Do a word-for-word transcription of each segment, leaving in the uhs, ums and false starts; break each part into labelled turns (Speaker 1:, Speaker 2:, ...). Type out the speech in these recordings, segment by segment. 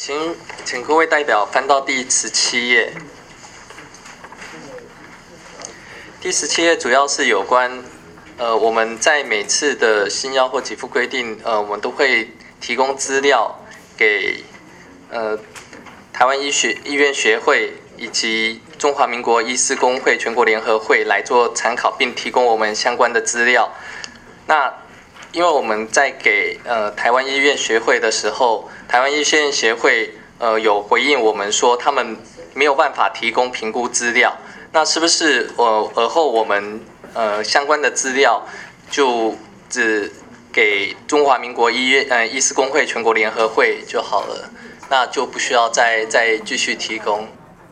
Speaker 1: 请请各位代表翻到第十七页。第十七页主要是有关，呃，我们在每次的新药或给付规定，呃，我们都会提供资料给呃台湾医学医院协会以及中华民国医师公会全国联合会来做参考，并提供我们相关的资料。那因为我们在给呃台湾医院协会的时候，台湾医院协会呃有回应我们说，他们没有办法提供评估资料。那是不是呃而后我们呃相关的资料就只给中华民国医院呃医师公会全国联合会就好了？那就不需要再再继续提供。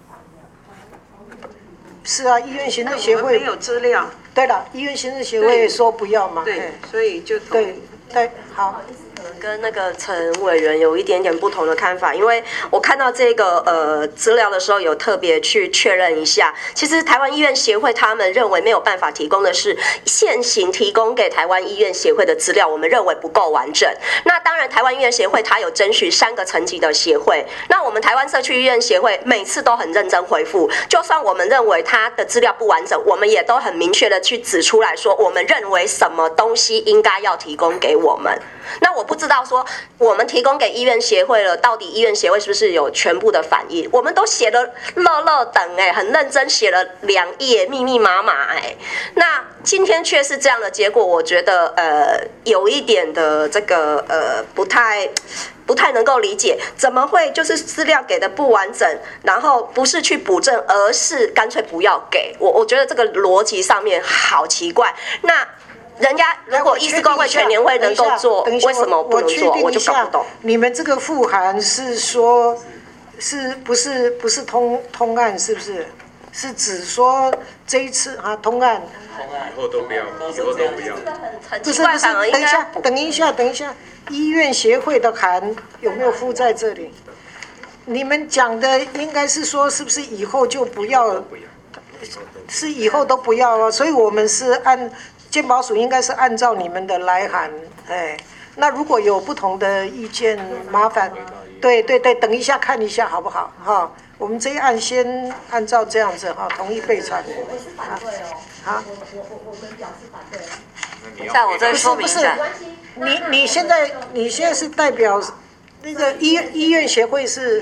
Speaker 2: 是啊，医院行政协会
Speaker 3: 没有资料。
Speaker 2: 对了，医院行政协会说不要嘛。
Speaker 3: 对，所以就
Speaker 2: 对对好。
Speaker 4: 跟那个陈委员有一点点不同的看法，因为我看到这个呃资料的时候，有特别去确认一下。其实台湾医院协会他们认为没有办法提供的是现行提供给台湾医院协会的资料，我们认为不够完整。那当然，台湾医院协会它有争取三个层级的协会，那我们台湾社区医院协会每次都很认真回复，就算我们认为它的资料不完整，我们也都很明确的去指出来说，我们认为什么东西应该要提供给我们。那我不知道说我们提供给医院协会了，到底医院协会是不是有全部的反应？我们都写了乐乐等哎，很认真写了两页，密密麻麻哎。那今天却是这样的结果，我觉得呃有一点的这个呃不太。不太能够理解，怎么会就是资料给的不完整，然后不是去补正，而是干脆不要给我？我觉得这个逻辑上面好奇怪。那人家如果医师公会全年会能够做，为什么不能做？我就搞不懂。
Speaker 2: 你们这个复函是说，是不是不是通通案？是不是？是指说这一次啊通案？
Speaker 5: 以后都不要，以后都不要。
Speaker 2: 不是不是，等一下，等一下，等一下。医院协会的函有没有附在这里？你们讲的应该是说，是不是以后就不要？是以后都不要了，所以我们是按健保署应该是按照你们的来函，哎，那如果有不同的意见，麻烦，对对对，等一下看一下好不好？哈，我们这一案先按照这样子哈，同意备传。
Speaker 6: 我是反对哦。
Speaker 2: 啊？
Speaker 6: 我我我们表示反对。
Speaker 4: 在我再说明一下。
Speaker 2: 你你现在你现在是代表那个医医院协会是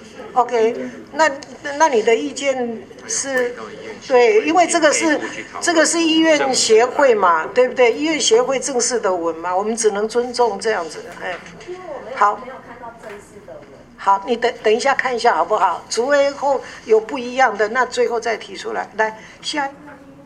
Speaker 2: ，OK？ 那那你的意见是，对，因为这个是这个是医院协会嘛，对不对？医院协会正式的文嘛，我们只能尊重这样子，哎，好。好，你等等一下看一下好不好？除非后有不一样的，那最后再提出来。来，下